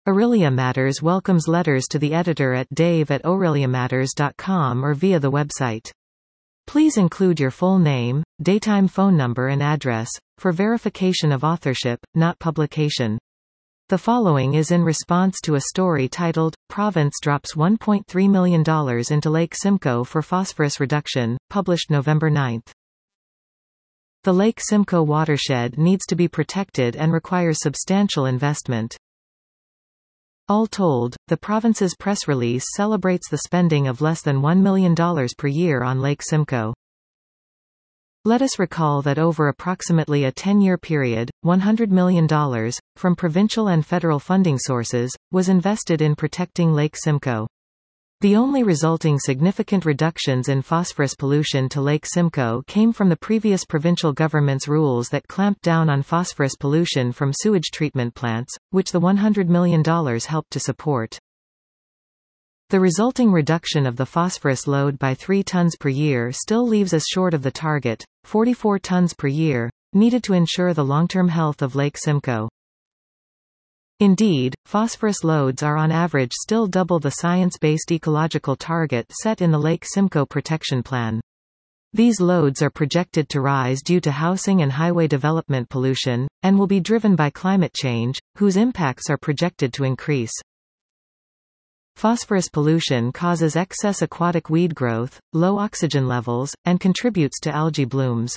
Aurelia Matters welcomes letters to the editor at dave@aureliamatters.com or via the website. Please include your full name, daytime phone number and address, for verification of authorship, not publication. The following is in response to a story titled, Province Drops $1.3 million into Lake Simcoe for Phosphorus Reduction, published November 9. The Lake Simcoe watershed needs to be protected and requires substantial investment. All told, the province's press release celebrates the spending of less than $1 million per year on Lake Simcoe. Let us recall that over approximately a 10-year period, $100 million, from provincial and federal funding sources, was invested in protecting Lake Simcoe. The only resulting significant reductions in phosphorus pollution to Lake Simcoe came from the previous provincial government's rules that clamped down on phosphorus pollution from sewage treatment plants, which the $100 million helped to support. The resulting reduction of the phosphorus load by 3 tons per year still leaves us short of the target, 44 tons per year, needed to ensure the long-term health of Lake Simcoe. Indeed, phosphorus loads are on average still double the science-based ecological target set in the Lake Simcoe Protection Plan. These loads are projected to rise due to housing and highway development pollution, and will be driven by climate change, whose impacts are projected to increase. Phosphorus pollution causes excess aquatic weed growth, low oxygen levels, and contributes to algae blooms.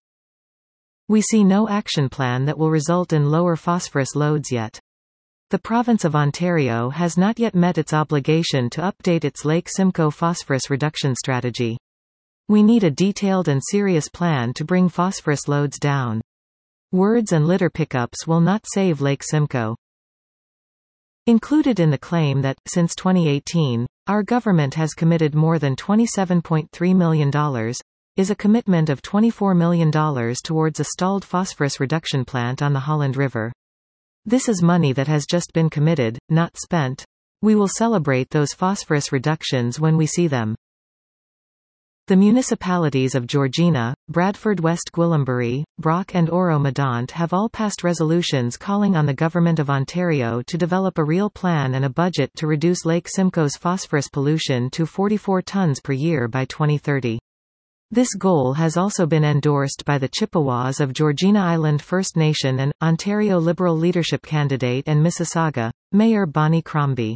We see no action plan that will result in lower phosphorus loads yet. The province of Ontario has not yet met its obligation to update its Lake Simcoe phosphorus reduction strategy. We need a detailed and serious plan to bring phosphorus loads down. Words and litter pickups will not save Lake Simcoe. Included in the claim that, since 2018, our government has committed more than $27.3 million, is a commitment of $24 million towards a stalled phosphorus reduction plant on the Holland River. This is money that has just been committed, not spent. We will celebrate those phosphorus reductions when we see them. The municipalities of Georgina, Bradford West Gwillimbury, Brock and Oro-Medonte have all passed resolutions calling on the Government of Ontario to develop a real plan and a budget to reduce Lake Simcoe's phosphorus pollution to 44 tons per year by 2030. This goal has also been endorsed by the Chippewas of Georgina Island First Nation and Ontario Liberal leadership candidate and Mississauga, Mayor Bonnie Crombie.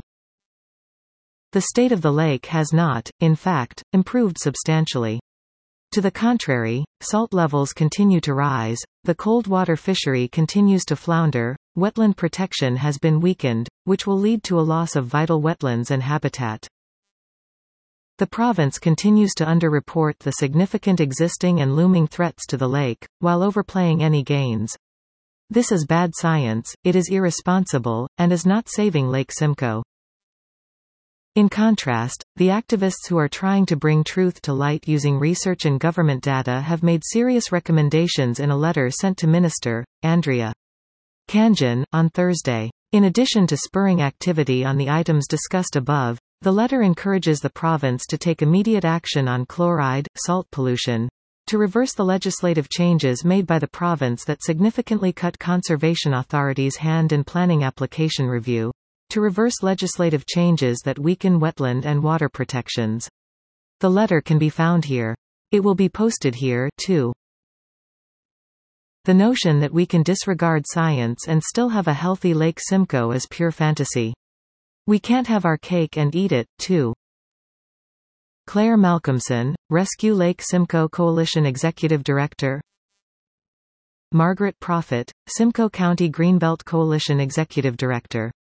The state of the lake has not, in fact, improved substantially. To the contrary, salt levels continue to rise, the cold water fishery continues to flounder, wetland protection has been weakened, which will lead to a loss of vital wetlands and habitat. The province continues to underreport the significant existing and looming threats to the lake, while overplaying any gains. This is bad science, it is irresponsible, and is not saving Lake Simcoe. In contrast, the activists who are trying to bring truth to light using research and government data have made serious recommendations in a letter sent to Minister Andrea Khanjin on Thursday. In addition to spurring activity on the items discussed above, the letter encourages the province to take immediate action on chloride, salt pollution, to reverse the legislative changes made by the province that significantly cut conservation authorities' hand and planning application review, to reverse legislative changes that weaken wetland and water protections. The letter can be found here. It will be posted here, too. The notion that we can disregard science and still have a healthy Lake Simcoe is pure fantasy. We can't have our cake and eat it, too. Claire Malcolmson, Rescue Lake Simcoe Coalition Executive Director. Margaret Prophet, Simcoe County Greenbelt Coalition Executive Director.